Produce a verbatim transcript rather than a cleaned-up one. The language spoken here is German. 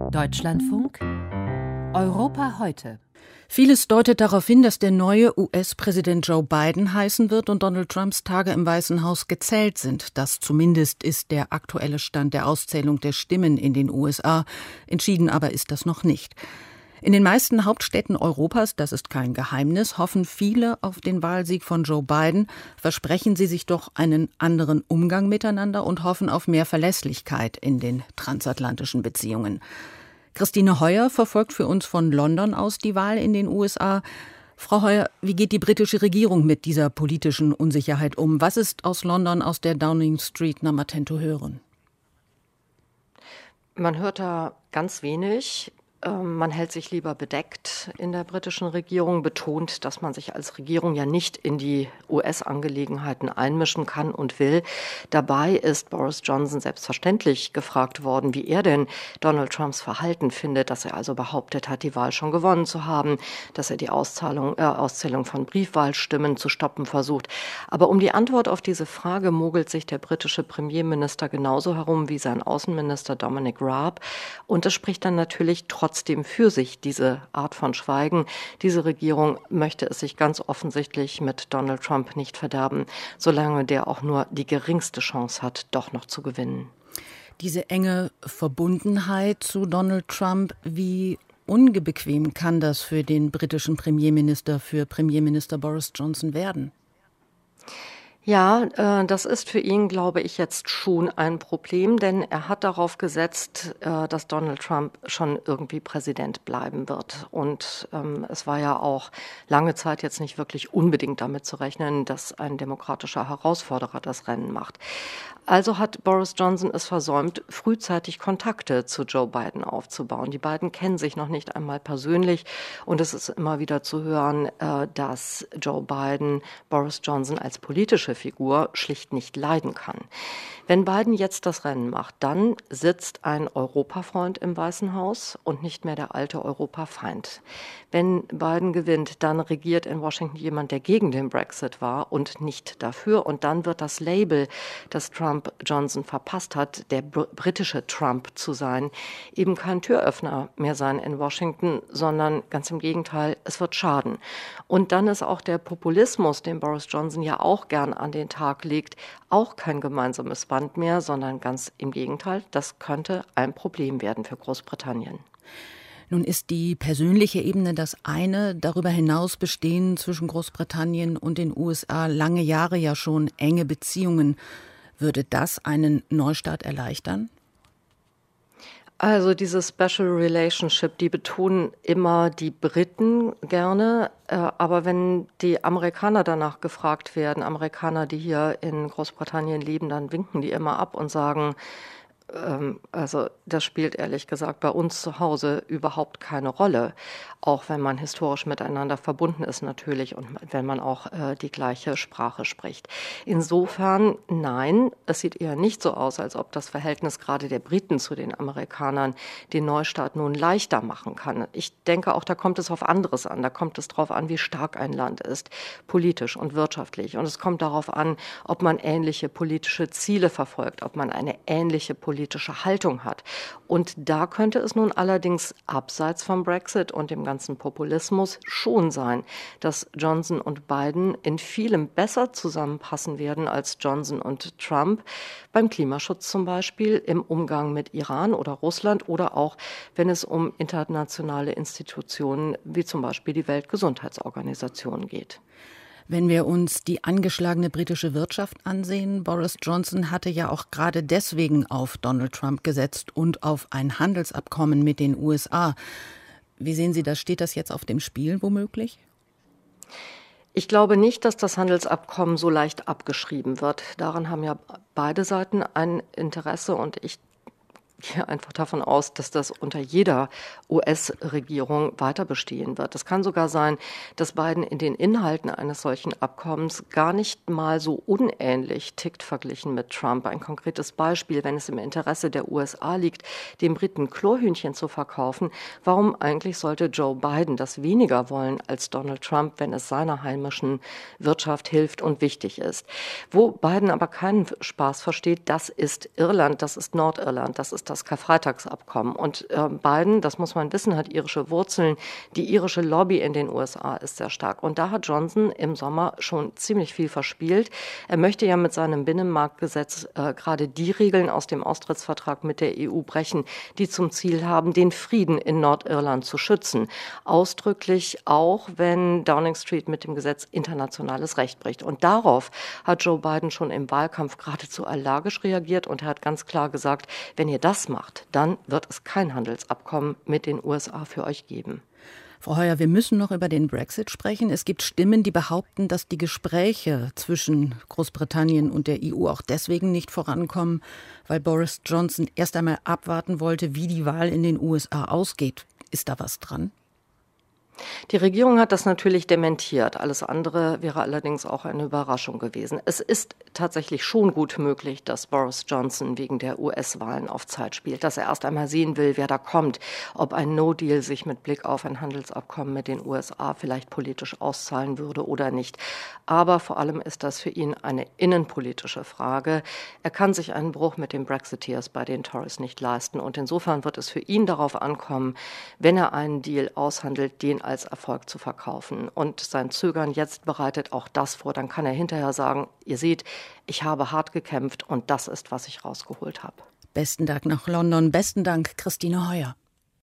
Deutschlandfunk Europa heute. Vieles deutet darauf hin, dass der neue U S-Präsident Joe Biden heißen wird und Donald Trumps Tage im Weißen Haus gezählt sind. Das zumindest ist der aktuelle Stand der Auszählung der Stimmen in den U S A. Entschieden aber ist das noch nicht. In den meisten Hauptstädten Europas, das ist kein Geheimnis, hoffen viele auf den Wahlsieg von Joe Biden, versprechen sie sich doch einen anderen Umgang miteinander und hoffen auf mehr Verlässlichkeit in den transatlantischen Beziehungen. Christine Heuer verfolgt für uns von London aus die Wahl in den U S A. Frau Heuer, wie geht die britische Regierung mit dieser politischen Unsicherheit um? Was ist aus London, aus der Downing Street Nummer zehn zu hören? Man hört da ganz wenig. Man hält sich lieber bedeckt in der britischen Regierung, betont, dass man sich als Regierung ja nicht in die U S-Angelegenheiten einmischen kann und will. Dabei ist Boris Johnson selbstverständlich gefragt worden, wie er denn Donald Trumps Verhalten findet, dass er also behauptet hat, die Wahl schon gewonnen zu haben, dass er die Auszahlung, äh, Auszählung von Briefwahlstimmen zu stoppen versucht. Aber um die Antwort auf diese Frage mogelt sich der britische Premierminister genauso herum wie sein Außenminister Dominic Raab. Und das spricht dann natürlich trotzdem trotzdem für sich, diese Art von Schweigen. Diese Regierung möchte es sich ganz offensichtlich mit Donald Trump nicht verderben, solange der auch nur die geringste Chance hat, doch noch zu gewinnen. Diese enge Verbundenheit zu Donald Trump, wie unbequem kann das für den britischen Premierminister, für Premierminister Boris Johnson werden? Ja, äh, das ist für ihn, glaube ich, jetzt schon ein Problem, denn er hat darauf gesetzt, äh, dass Donald Trump schon irgendwie Präsident bleiben wird. Und ähm, es war ja auch lange Zeit jetzt nicht wirklich unbedingt damit zu rechnen, dass ein demokratischer Herausforderer das Rennen macht. Also hat Boris Johnson es versäumt, frühzeitig Kontakte zu Joe Biden aufzubauen. Die beiden kennen sich noch nicht einmal persönlich und es ist immer wieder zu hören, äh, dass Joe Biden Boris Johnson als politische Figur schlicht nicht leiden kann. Wenn Biden jetzt das Rennen macht, dann sitzt ein Europafreund im Weißen Haus und nicht mehr der alte Europafeind. Wenn Biden gewinnt, dann regiert in Washington jemand, der gegen den Brexit war und nicht dafür. Und dann wird das Label, das Trump Johnson verpasst hat, der br- britische Trump zu sein, eben kein Türöffner mehr sein in Washington, sondern ganz im Gegenteil, es wird schaden. Und dann ist auch der Populismus, den Boris Johnson ja auch gern an den Tag legt, auch kein gemeinsames Band mehr, sondern ganz im Gegenteil, das könnte ein Problem werden für Großbritannien. Nun ist die persönliche Ebene das eine. Darüber hinaus bestehen zwischen Großbritannien und den U S A lange Jahre ja schon enge Beziehungen. Würde das einen Neustart erleichtern? Also diese Special Relationship, die betonen immer die Briten gerne, äh, aber wenn die Amerikaner danach gefragt werden, Amerikaner, die hier in Großbritannien leben, dann winken die immer ab und sagen, ähm, also das spielt ehrlich gesagt bei uns zu Hause überhaupt keine Rolle, auch wenn man historisch miteinander verbunden ist natürlich und wenn man auch äh, die gleiche Sprache spricht. Insofern nein, es sieht eher nicht so aus, als ob das Verhältnis gerade der Briten zu den Amerikanern den Neustart nun leichter machen kann. Ich denke auch, da kommt es auf anderes an. Da kommt es darauf an, wie stark ein Land ist, politisch und wirtschaftlich. Und es kommt darauf an, ob man ähnliche politische Ziele verfolgt, ob man eine ähnliche politische Haltung hat. Und da könnte es nun allerdings abseits vom Brexit und dem ganzen Populismus schon sein, dass Johnson und Biden in vielem besser zusammenpassen werden als Johnson und Trump, beim Klimaschutz zum Beispiel, im Umgang mit Iran oder Russland oder auch, wenn es um internationale Institutionen wie zum Beispiel die Weltgesundheitsorganisation geht. Wenn wir uns die angeschlagene britische Wirtschaft ansehen, Boris Johnson hatte ja auch gerade deswegen auf Donald Trump gesetzt und auf ein Handelsabkommen mit den U S A. Wie sehen Sie das? Steht das jetzt auf dem Spiel womöglich? Ich glaube nicht, dass das Handelsabkommen so leicht abgeschrieben wird. Daran haben ja beide Seiten ein Interesse und ich gehe einfach davon aus, dass das unter jeder U S-Regierung weiter bestehen wird. Es kann sogar sein, dass Biden in den Inhalten eines solchen Abkommens gar nicht mal so unähnlich tickt verglichen mit Trump. Ein konkretes Beispiel, wenn es im Interesse der U S A liegt, den Briten Chlorhühnchen zu verkaufen, warum eigentlich sollte Joe Biden das weniger wollen als Donald Trump, wenn es seiner heimischen Wirtschaft hilft und wichtig ist? Wo Biden aber keinen Spaß versteht, das ist Irland, das ist Nordirland, das ist ist das Karfreitagsabkommen. Und äh, Biden, das muss man wissen, hat irische Wurzeln. Die irische Lobby in den U S A ist sehr stark. Und da hat Johnson im Sommer schon ziemlich viel verspielt. Er möchte ja mit seinem Binnenmarktgesetz äh, gerade die Regeln aus dem Austrittsvertrag mit der E U brechen, die zum Ziel haben, den Frieden in Nordirland zu schützen. Ausdrücklich auch, wenn Downing Street mit dem Gesetz internationales Recht bricht. Und darauf hat Joe Biden schon im Wahlkampf geradezu allergisch reagiert und er hat ganz klar gesagt, wenn ihr das macht, dann wird es kein Handelsabkommen mit den U S A für euch geben. Frau Heuer, wir müssen noch über den Brexit sprechen. Es gibt Stimmen, die behaupten, dass die Gespräche zwischen Großbritannien und der E U auch deswegen nicht vorankommen, weil Boris Johnson erst einmal abwarten wollte, wie die Wahl in den U S A ausgeht. Ist da was dran? Die Regierung hat das natürlich dementiert. Alles andere wäre allerdings auch eine Überraschung gewesen. Es ist tatsächlich schon gut möglich, dass Boris Johnson wegen der U S-Wahlen auf Zeit spielt, dass er erst einmal sehen will, wer da kommt, ob ein No-Deal sich mit Blick auf ein Handelsabkommen mit den U S A vielleicht politisch auszahlen würde oder nicht. Aber vor allem ist das für ihn eine innenpolitische Frage. Er kann sich einen Bruch mit den Brexiteers bei den Tories nicht leisten und insofern wird es für ihn darauf ankommen, wenn er einen Deal aushandelt, den als Erfolg zu verkaufen. Und sein Zögern jetzt bereitet auch das vor. Dann kann er hinterher sagen, ihr seht, ich habe hart gekämpft und das ist, was ich rausgeholt habe. Besten Dank nach London. Besten Dank, Christine Heuer.